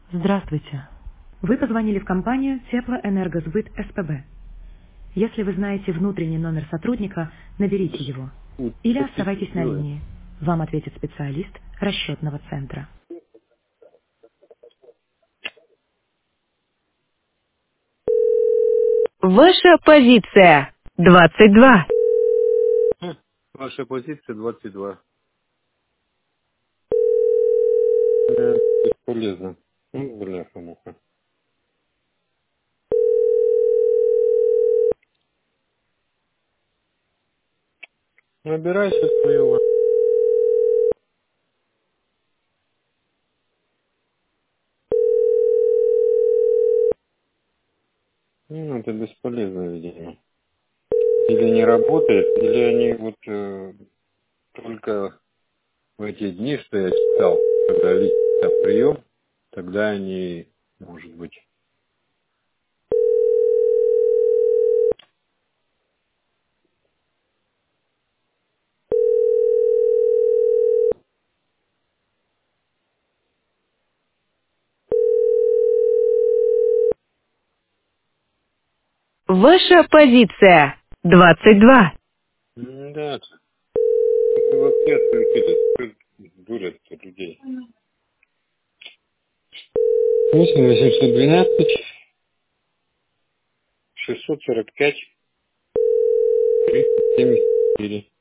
Здравствуйте. Вы позвонили в компанию Теплоэнергосбыт СПБ. Если вы знаете внутренний номер сотрудника, наберите его. Или оставайтесь на линии. Вам ответит специалист расчетного центра. Ваша позиция 22. Ваша позиция 22. Бесполезно. Бляха-муха. Набирайся своего. Это бесполезно, видимо. Или не работает, или они только в эти дни, что я читал, когда лично прием, тогда они, может быть. Ваша позиция 22. Да, это вообще дурят людей. 8 812 645 374.